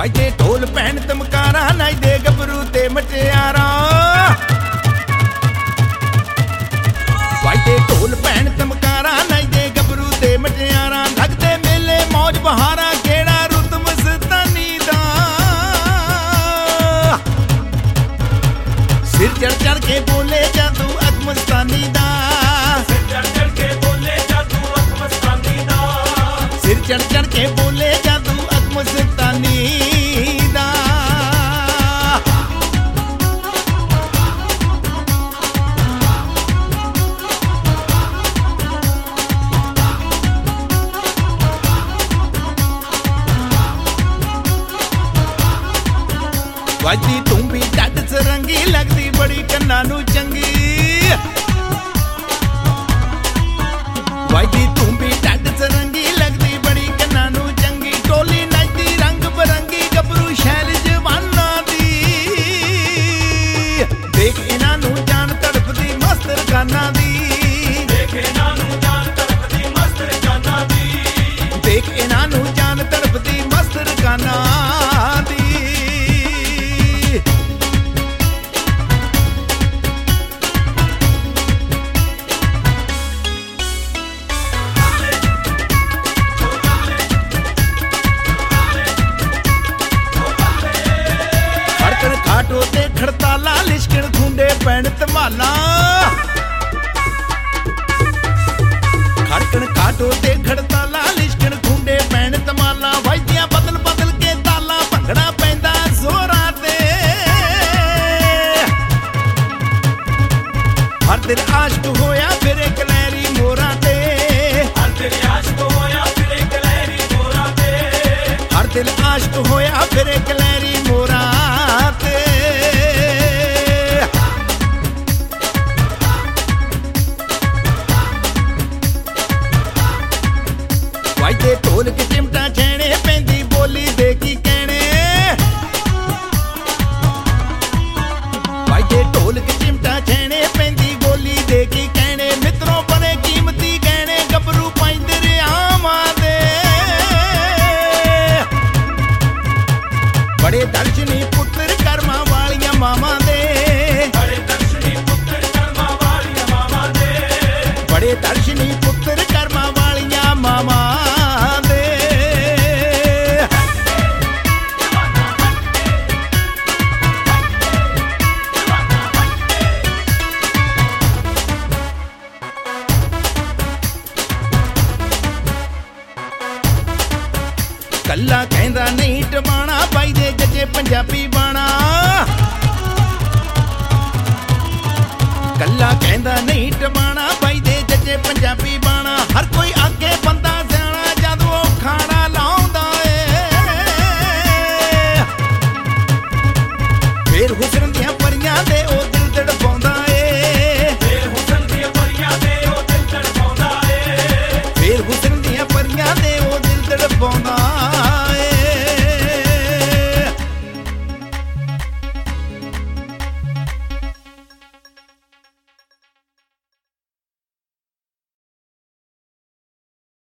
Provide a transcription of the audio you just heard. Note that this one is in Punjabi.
ਵੱਜਦੇ ਢੋਲ ਭੈਣ ਤਮਕਾਰਾਂ ਨੱਚਦੇ ਗੱਭਰੂ ਤੇ ਮਟਿਆਰਾਂ ਵੱਜਦੇ ਢੋਲ ਭੈਣ ਤਮਕਾਰਾਂ ਨੱਚਦੇ ਗੱਭਰੂ ਤੇ ਮਟਿਆਰਾਂ ਲੱਗਦੇ ਮੇਲੇ ਮੌਜ ਬਹਾਰਾਂ ਕਿਹੜਾ ਰੁੱਤ ਮਸਤਾਨੀ ਦਾ ਸਿਰ ਚੜ ਚੜ ਕੇ ਬੋਲੇ ਜਾਦੂ ਅਕ ਮਸਤਾਨੀ ਦਾ ਸਿਰ ਚੜ ਚੜ ਕੇ ਬੋਲੇ ਜਾਦੂ ਅਕ ਮਸਤਾਨੀ ਦਾ ਸਿਰ ਚੜ ਚੜ ਕੇ ਬੋਲੇ ਜਾਦੂ ਅਕ ਮਸਤਾਨੀ ਦਾ ਵੱਜਦੀ ਤੂੰ ਵੀ ਢੱਡ ਸਰੰਗੀ ਲੱਗਦੀ ਬੜੀ ਕੰਨਾਂ ਨੂੰ ਚੰਗੀ ਵੱਜਦੀ ਤੂੰ ਵੀ ਢੱਡ ਸਰੰਗੀ ਲੱਗਦੀ ਬੜੀ ਕੰਨਾਂ ਨੂੰ ਚੰਗੀ ਟੋਲੀ ਨੱਚਦੀ ਰੰਗ ਬਰੰਗੀ ਗੱਭਰੂ ਸ਼ੈਲ ਜਵਾਨਾਂ ਦੀ ਦੇਖ ਇਹਨਾਂ ਨੂੰ ਜਾਨ ਤੜਫਦੀ ਮਸਤ ਰਕਾਨਾਂ ਦੀ ਦੇਖ ਇਹਨਾਂ ਨੂੰ ਜਾਨ ਤੜਫਦੀ ਮਸਤ ਰਕਾਨਾਂ ਦੀ ਦੇਖ ਇਹਨਾਂ ਨੂੰ ਜਾਨ ਤੜਫਦੀ ਮਸਤ ਰਕਾਨਾਂ ਦੀ ਖਾਟੋ ਤੇ ਖੜਤਾਲਾ ਲਿਸ਼ਕਣ ਖੁੰਡੇ ਪੈਣ ਧਮਾਲਾ ਖੜਕਣ ਖਾਟੋ ਤੇ ਖੜਤਾਲਾ ਲਿਸ਼ਕਣ ਖੁੰਡੇ ਪੈਣ ਧਮਾਲਾ ਵੱਜਦੀਆਂ ਬਦਲ ਬਦਲ ਕੇ ਤਾਲਾ ਭੰਗੜਾ ਪੈਂਦਾ ਜ਼ੋਰਾਂ ਤੇ ਹਰ ਦਿਲ ਆਸ਼ਕ ਹੋਇਆ ਫਿਰੇ ਕਲੈਰੀ ਮੋਰਾਂ ਤੇ ਹਰ ਦਿਲ ਆਸ਼ਕ ਹੋਇਆ ਫਿਰੇ ਕਲੈਰੀ ਮੋਰਾਂ ਤੇ ਹਰ ਦਿਲ ਆਸ਼ਕ ਹੋਇਆ ਫਿਰੇ ਕਲੈਰੀ ਮੋਰਾਂ ਤੇ ਵੱਜਦੇ ਢੋਲ ਕੇ ਚਿਮਟਾ ਛੈਣੇ ਪੈਂਦੀ ਬੋਲੀ ਦੇ ਕੀ ਕਹਿਣੇ ਵੱਜਦੇ ਢੋਲ ਕੇ ਚਿਮਟਾ ਛੈਣੇ ਪੈਂਦੀ ਬੋਲੀ ਦੇ ਕੀ ਕਹਿਣੇ ਮਿੱਤਰੋਂ ਬਣੇ ਕੀਮਤੀ ਗਹਿਣੇ ਗੱਭਰੂ ਪੈਂਦੇ ਰਿਆਵਾਂ ਦੇ ਬੜੇ ਦਰਸ਼ਨੀ ਪੁੱਤਰ ਕਰਮਾਂ ਵਾਲੀਆਂ ਮਾਵਾਂ ਦੇ ਬੜੇ ਦਰਸ਼ਨੀ ਪੁੱਤਰ ਕਰਮਾਂ ਵਾਲੀਆਂ ਮਾਵਾਂ ਦੇ ਬੜੇ ਦਰਸ਼ਨੀ ਪੁੱਤਰ ਕਰਮਾਂ ਵਾਲੀਆਂ ਮਾਵਾਂ ਦੇ ਕੱਲਾ ਕਹਿੰਦਾ ਨਹੀਂ ਟਮਾਣਾ ਪਾਈ ਦੇ ਜੱਜੇ ਪੰਜਾਬੀ